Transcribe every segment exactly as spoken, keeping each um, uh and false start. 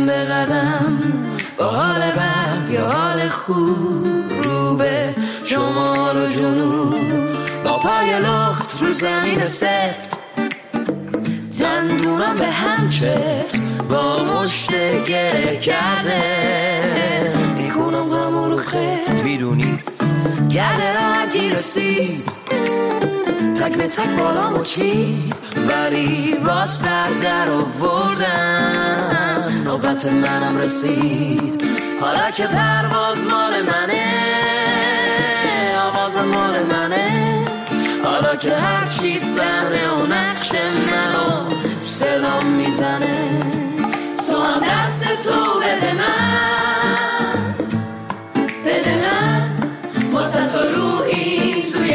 به قدم با حال بد یا حال خوب رو به شمال و جنوب با پای لخت رو زمین سفت دندونم به هم چفت با مشت گره کرده میکنم غم رو خفت میدونی گرده راحتی رسید تک به تک بالامو چید ولی باز بردر آوردم نوبت منم رسید حالا که پرواز مال منه آواز مال منه حالا که هر چی صحنه و نقش منو صدام میزنه تو هم دست تو بده من بده من واسه تو روحی توی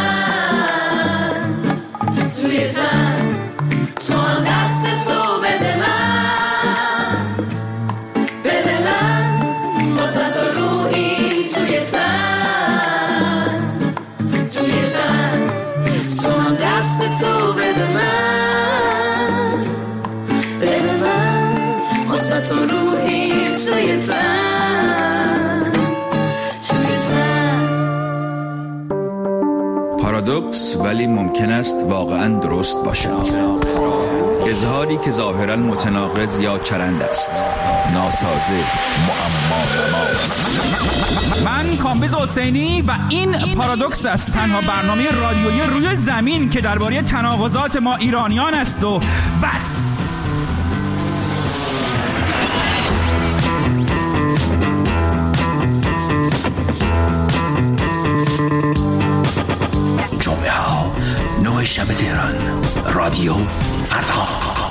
تن توی تن تو هم دست تو بده من بده من واسه تو روحی توی تن توی تن تو هم دست تو بده من بده من واسه تو روحی توی تن توی تن. پارادوکس ولی ممکن است واقعا درست باشد. اظهاری که ظاهرا متناقض یا چرند است. ناسازه، معما. من کامبیز حسینی و این پارادوکس است، تنها برنامه رادیویی روی زمین که درباره تناقضات ما ایرانیان است و بس. جمعه ها نه شب تهران، رادیو فردا.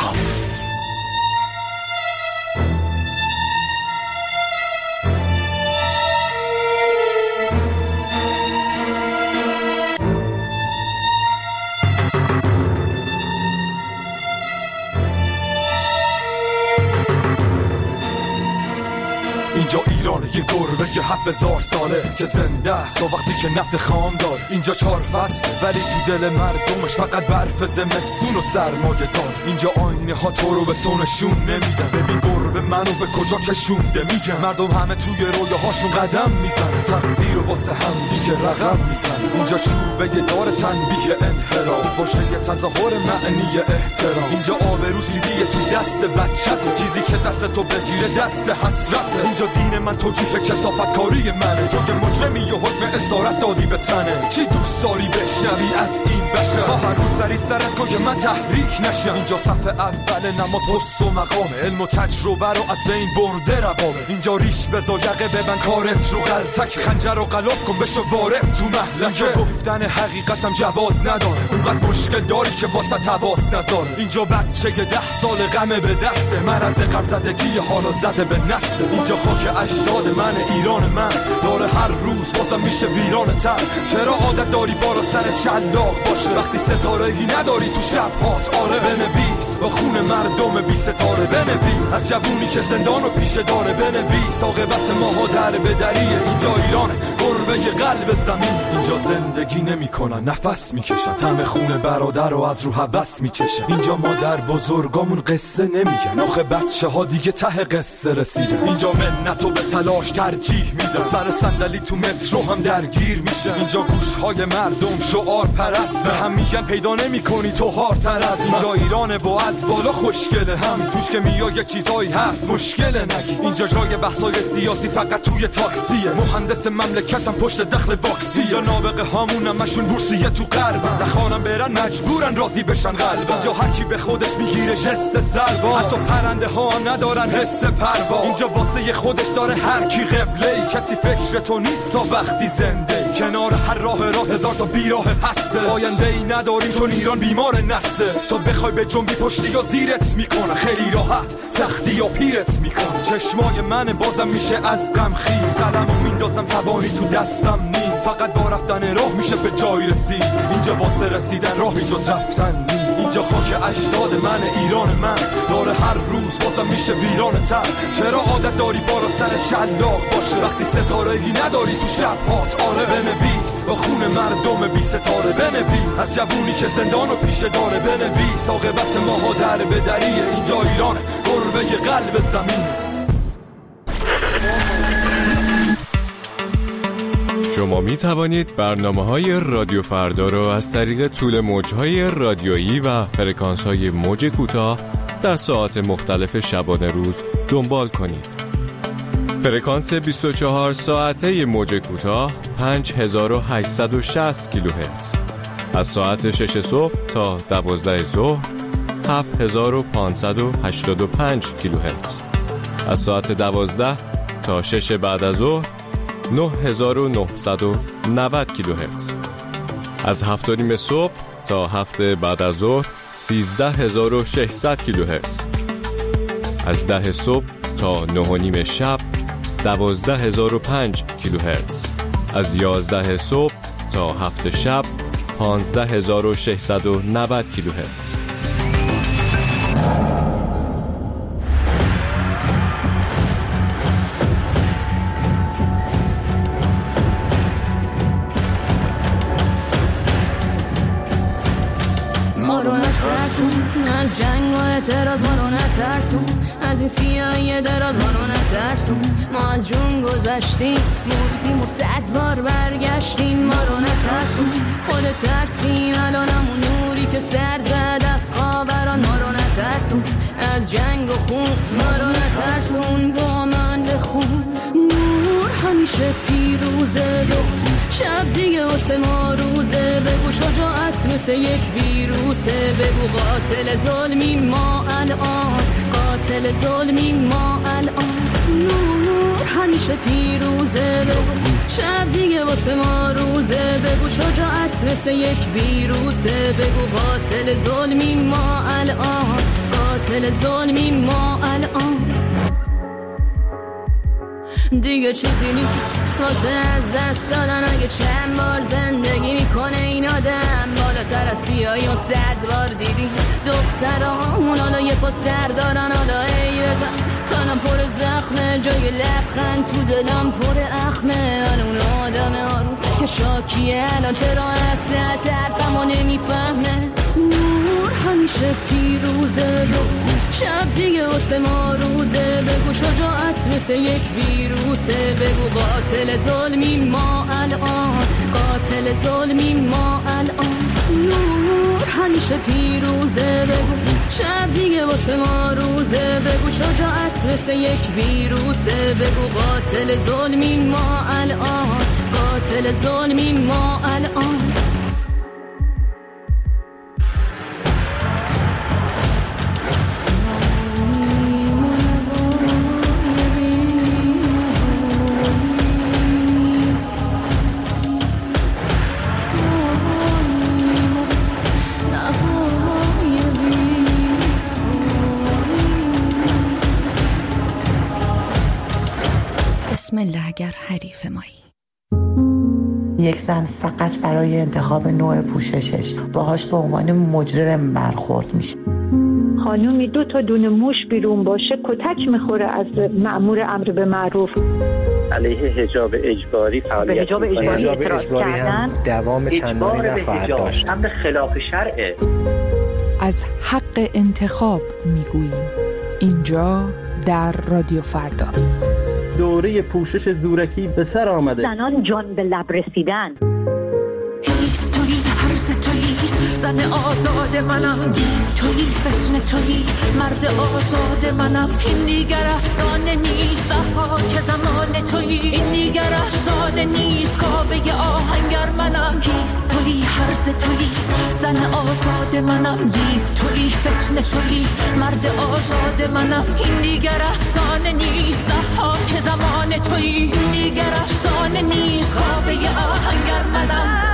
اینجا ایرانه یه گربه که هفت هزار ساله که زنده است تا وقتی که نفت خام دار. اینجا چهار فصل ولی تو دل مردمش فقط برف زمستون و سرمایه دار. اینجا آینه ها تو رو به تو نشون نمیدن. ببین گربه منو به کجا کشونده میگن. مردم همه توی رویاهاشون قدم میزنن، تقدیر و واسه هم دیگه رقم میزنن. اینجا چوبه دار تنبیه انحراف، خوشه تظاهر معنی احترام. اینجا آبرو سیدیه تو دست بچته، چیزی که دست تو بگیره دست حسرته. اینجا دین من توجیه کثافت کاری منه، تو که مجرمی و حکم اسارت دادی به تنه. چی دوست داری بشنوی از این بشه؟ ها هر روز سری سرت کن که من تحریک نشم. اینجا صف اول نماز پست و مقامه، علم و تجربه رو از بین برده روابه. اینجا ریش بزا یقه ببن کارت رو غلطک، خنجر رو غلاف کن بشو وارد تو محلکه. اینجا گفتن حقیقتم جواز نداره، اونقدر مشکل داری که واسه تواس نذاره. اینجا بچه ده سال غمه به دسته، مرض غم زدگی حالا زده به نسل. اینجا خاک اجداد من، ایران من داره هر روز بازم میشه ویران تر. چرا عادت داری بارا سر شلاق باشه وقتی ستاره ای نداری تو شب هات؟ آره بنویس با خون مردم بی ستاره، بنویس از جوونی که زندان و پیشه داره، بنویس عاقبت ماها در بدریه. اینجا ایرانه گربه قلب زمین، اینجا زندگی نمیکنن نفس میکشن، طعم خون برادر رو از رو حبس میچشن. اینجا مادر بزرگامون قصه نمیگن، آخه بچه ها دیگه ته قصه رسیدن. اینجا منتو به تلاش ترجیح میدن، سر صندلی تو مترو هم درگیر میشه. اینجا گوشهای مردم شعار پرست، به هم میگن پیدا نمیکنی تو هارتر از. اینجا ایرانه و از بالا خوشگله، هم توش که میای یه چیزایی هست مشکله نگی. اینجا جای بحثای سیاسی فقط توی تاکسیه، مهندس مملکتم پشت دخل واکسی. اینجا نابغه هامون همشون بورسیه تو غربن، نخوانم برن مجبورن راضی بشن قلبن. اینجا هر کی به خودش میگیره جست سلوا، حتی پرنده ها ندارن حس پروا. اینجا واسه خودش داره هر کی قبله، کسی فکر تو نیست تا وقتی زنده. کنار هر راه راست هزار تا بیراه هسته، آینده ای نداریم چون ایران بیمار نسله. تو بخوای به جنبی پشتی یا زیرت میکنه، خیلی راحت سختی یا پیرت میکنه. چشمای من بازم میشه از غم خیز، قلمو میندازم توانی تو دستم نیم. فقط با رفتن راه میشه به جای رسید، اینجا واسه رسیدن راهی جز رفتن نیم. اینجا خاک اجداد من، ایران من داره هر روز بازم میشه ویران تر. چرا عادت داری بالا سر شلاق باشه وقتی ستاره ای نداری تو شب هات؟ آره بنویس با خون مردم بی ستاره، بنویس از جوونی که زندان و پیشه داره، بنویس عاقبت ماها در بدریه. اینجا ایران گربه قلب زمین. شما می توانید برنامه‌های رادیو فردا را از طریق طول موج‌های رادیویی و فرکانس‌های موج کوتاه در ساعات مختلف شبانه روز دنبال کنید. فرکانس بیست و چهار ساعته موج کوتاه پنج هزار و هشتصد و شصت کیلوهرتز، از ساعت شش صبح تا دوازده ظهر هفت هزار و پانصد و هشتاد و پنج کیلوهرتز، از ساعت دوازده تا شش بعد از ظهر نه هزار و نهصد و نود کیلوهرتز، از هفت و نیم صبح تا هفت بعد از ظهر سیزده هزار و ششصد کیلوهرتز، از ده صبح تا نه و نیم شب دوازده هزار و پنج کیلوهرتز، از یازده صبح تا هفت شب پانزده هزار و ششصد و نود کیلوهرتز. ما رو نترسون از جنگ و اعتراض، ما رو نترسون از این سیاهی دراز، ما رو نترسون. ما از جون گذشتیم مردیم و صد بار برگشتیم، ما رو نترسون. خود ترسیم الانمون نوری که سر زد از خاوران، ما رو نترسون از جنگ و خون، ما رو نترسون. با من بخون نور همیشه پیروزه، رو شب دیگه واسه ما روزه. بگو شجاعت مثل یک ویروسه، بگو قاتل ظلمی ما الان، قاتل ظلمی ما الان. نور همیشه پیروزه، بگو شب دیگه واسه ما روزه. بگو شجاعت مثل یک ویروسه، بگو قاتل ظلمی ما الان، قاتل ظلمی ما الان. دیگه چیزی نیست واسه از دست دادن، اگه چند بار زندگی میکنه این آدم. بالاتر از سیاهی و صد بار دیدی دخترامون حالا یه پا سر دارن. حالا ای بزن تنم پر زخمه، جای لبخند تو دلم پر اخمه. حالا اون آدم آروم که شاکیه الان چرا اصلا طرفمو نمیفهمه. نور همیشه پیروزه، رو شب دیگه واسه ما روزه. بگو شجاعت مثل یک ویروسه، بگو قاتل ظلمی ما الان، قاتل ظلمی ما الان. نور همیشه پیروزه، بگو شب دیگه واسه ما روزه. بگو شجاعت مثل یک ویروسه، بگو قاتل ظلمی ما الان، قاتل ظلمی ما الان. بسم الله اگر حریف مایی. یک زن فقط برای انتخاب نوع پوششش باهاش به عنوان مجرم برخورد میشه. خانومی دو تا دونه موش بیرون باشه کتک میخوره از مأمور امر به معروف. علیه حجاب اجباری فعالیت به حجاب اجباری اعتراض کردن دوام چندانی نخواهد داشت. امر خلاف شرعه. از حق انتخاب میگوییم اینجا در رادیو فردا. دوره پوشش زورکی به سر آمده. زنان جان به لب رسیدن. هیستوری هرز تویی، زن آزاد منم. دیو تویی، فتنه تویی، مرد آزاد منم. این دیگر افسانه نیست، ضحاک زمان تویی. این دیگر افسانه نیست، کاوه آهنگر منم. هیستوری هرز تویی، زن آزاد منم. دیو تویی، فتنه تویی، مرد آزاد منم. این دیگر افسانه نیست، ضحاک زمان تویی. این دیگر افسانه نیست، کاوه آهنگر منم.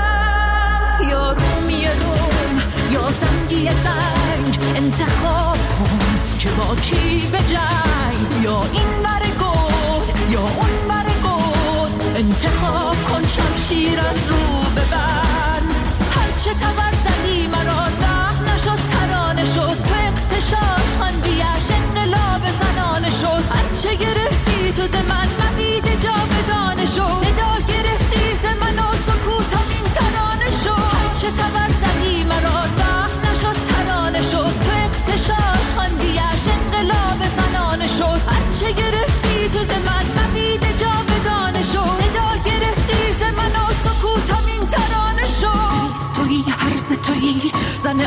یا رومی روم یا زنگی زنگ، انتخاب کن که با کی به جنگ. یا این بر گفت یا اون بر گفت، انتخاب کن شمشیر از رو ببند. هرچه تبر زدی مرا زخم نشد، ترانه شد تو اقتشاش خاندیش انقلاب زنانه شد. هرچه گرفتی تو ز من مبید جاودانه شد. صدا گرفتی ز من و سکوتم این ترانه شد. هرچه تبر زدی مرا زخم نشد، ترانه شد تو اقتشاش خاندیش انقلاب زنانه شد. هرچه گرفتی تو ز من مبید جاودانه شد. صدا گرفتی ز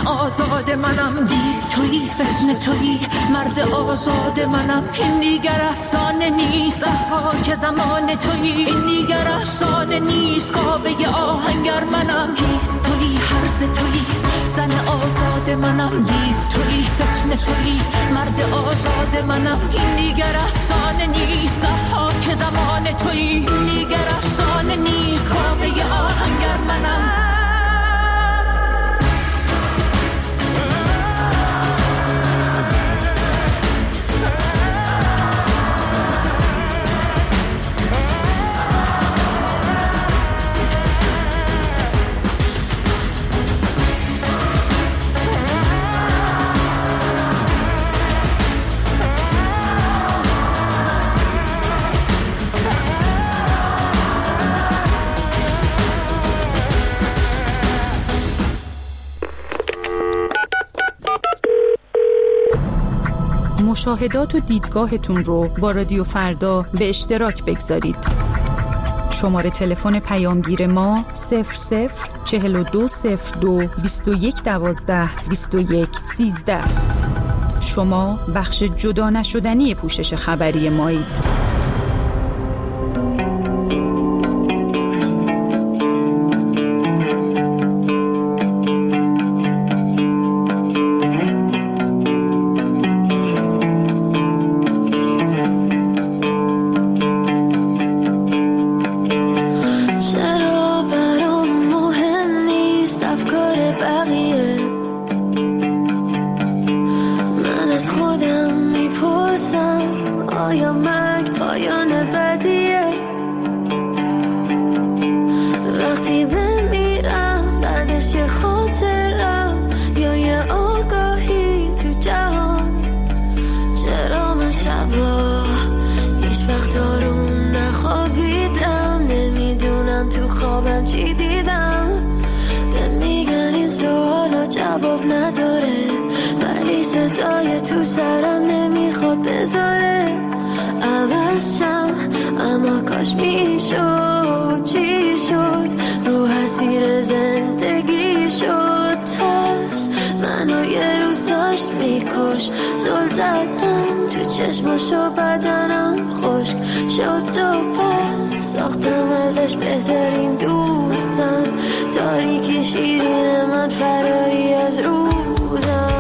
آزاد منم، دیو تویی فتنه تویی مرد آزاد منم. این دیگر افسانه نیست که زمان تویی، این دیگر افسانه نیست کاوه آهنگر منم. کیست تویی هرز تویی زن آزاد منم، دیو تویی فتنه تویی مرد آزاد منم. این دیگر افسانه نیست که زمان تویی، این دیگر افسانه نیست کاوه آهنگر منم. مشاهدات و دیدگاهتون رو با رادیو فردا به اشتراک بگذارید. شماره تلفن پیامگیر ما صفر صفر چهل و دو صفر دو بیست و یک دوازده بیست و یک سیزده. شما بخش جدا نشدنی پوشش خبری مایید. چشماشو بدنم خشک شد و پس ساختم ازش بهترین دوستم. تاریکی شیرین من فراری از روزم.